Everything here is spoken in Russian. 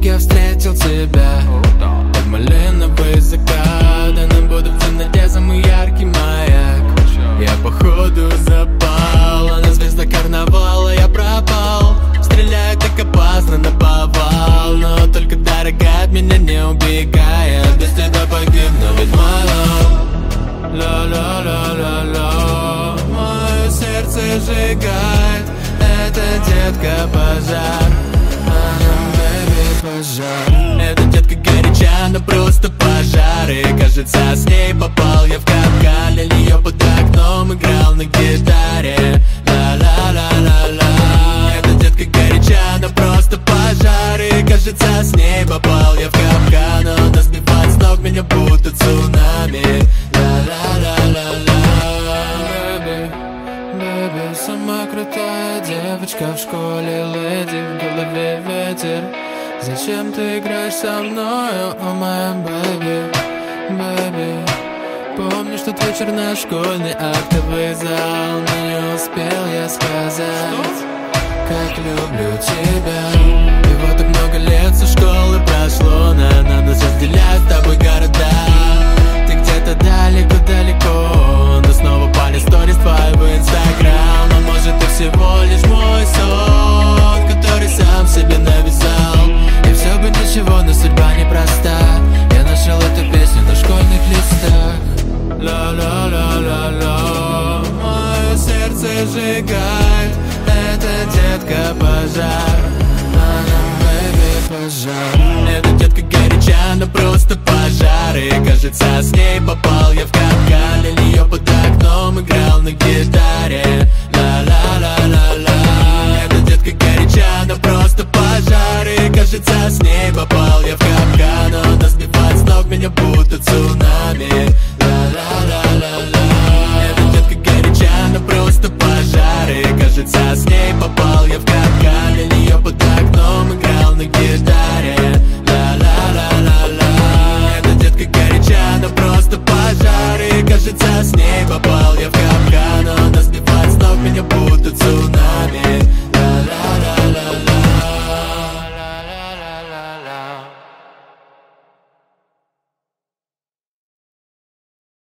я встретил тебя под малиновый закат, и нам будут в темноте самый яркий маяк. Я походу запал, а на звезда карнавала я пропал. Стреляю так опасно наповал, но только дорога от меня не убегает. Без тебя погибну, ведь my love. Ла-ла-ла-ла-ла, мое сердце сжигает, это детка пожар, она, baby, пожар. Эта детка горяча, она просто пожар, и кажется, с ней попал я в капкан. Для нее под окном играл на гитаре. Ла-ла-ла-ла-ла. Эта детка горяча, она просто пожар, и кажется, с ней попал я в капкан. Она сбивает с ног меня будто цунами. Baby, сама крутая девочка в школе, леди, в голове ветер. Зачем ты играешь со мною, о моя baby? Помнишь тот вечер на школьный актовый зал, но не успел я сказать, как люблю тебя. И вот так много лет со школы прошло, нам нас разделяют с тобой города. Ты где-то далеко-далеко, но снова пали сторис твои в Инстаграм. А может, ты всего лишь мой сон, который сам себе навязал. И все бы ничего, но судьба непроста. Я нашел эту песню на школьных листах. Ла-ла-ла-ла-ла, мое сердце сжигает, это детка пожар, она, baby, пожар. Эта детка горяча, она просто пожар, и кажется, с ней попал я в капкан. Для нее под окном играл на гитаре. Ла-ла-ла-ла-ла. Эта детка горяча, она просто пожар, и кажется, с ней попал я в капкан. Она сбивает с ног меня будто цунами. Ла-ла-ла-ла-ла. Эта детка горяча, она просто пожар, и кажется, с ней попал я в капкан. Для нее под окном играл на гитаре. Ла-ла-ла-ла-ла. Эта детка горяча, она просто пожар, и кажется, с ней попал